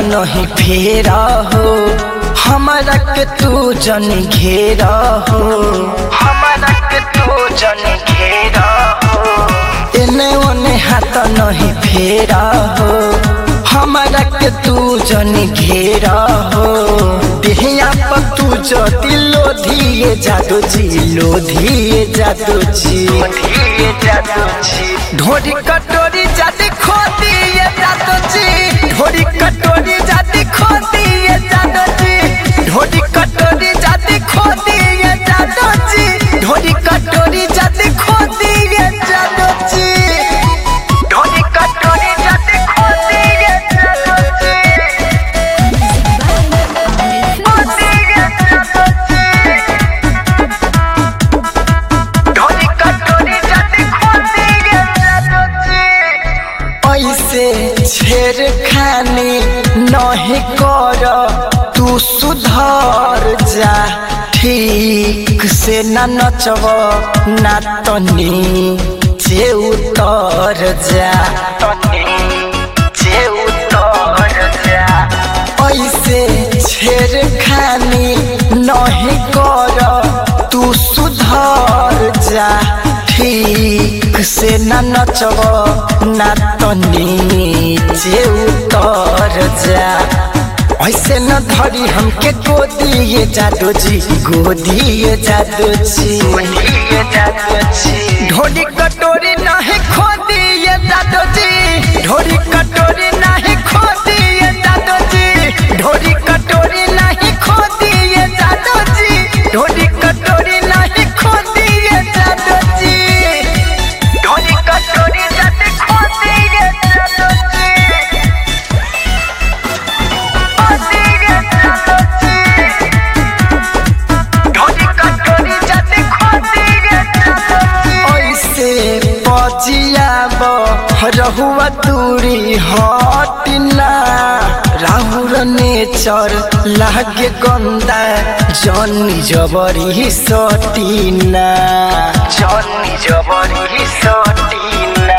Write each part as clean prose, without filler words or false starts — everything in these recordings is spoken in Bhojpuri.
नहीं फेरा हो, हमारा के तू जन घेरा हो, हमारा के तू जन घेरा हो। एने ओने हाथ नहीं फेरा हो, हमारा के तू जन घेरा हो। देहिया पर तू जो दिलो दिए जादू जी, लो दिए जादू जी, दिए जादू जी। ढोरी कटोरी जादी खो दिए जादू जी, ढोरी कटोरी जादी खो दिए जादू जी, ढोरी कटोरी जादी खो दिए जादू जी, ढोरी कटोरी जादी खो दिए जादू जी, ढोरी कटोरी जादी खो दिए जादू जी, खो दिए जादू जी, ढोरी कटोरी जादी खो दिए जादू जी। ऐसे छेड़खानी नहीं कर, तू सुधर जा, ठीक से न नचब ना तनी जे उतर जा, जे उतर जा। ऐसे छेड़खानी नहीं कर, तू सुधर जा, ठीक से न नचब ना तनी जे उतर जा। ऐसे न धरी हमके गोदिए जादू जी, गोदिए जादू जी, गोदिए जादू जी। ढोली कटोरी नहीं खो दिए जादू जी, ढोली कटोरी नहीं खो दिए जादू जी, ढोली कटोरी नहीं खो दिए जादू जी, ढोली कटोरी नहीं खो दिए जादू जी, ढोली कटोरी जादी खो दिए जादू जी, खो दिए जादू जी, ढोली कटोरी जादी खो दिए जादू जी। ऐसे पजियाब रहुआ दूरी हटिना, राहुल नेचर लागे गंदा, जनी जबरी सटीना, जनी जबरी सटीना।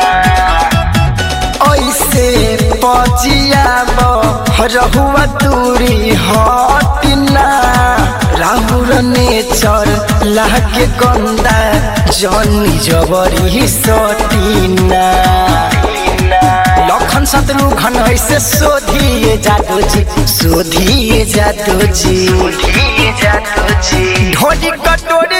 ऐसे पजियाब रहुआ दूरी हटिना, राहुल नेचर लागे गंदा, जनी जबरी सटीना। लखन शत्रुघ्न ऐसे शोधिए जादू जी, शोधिए जादू जी, शोधिए जादू जी। ढोली कटोरी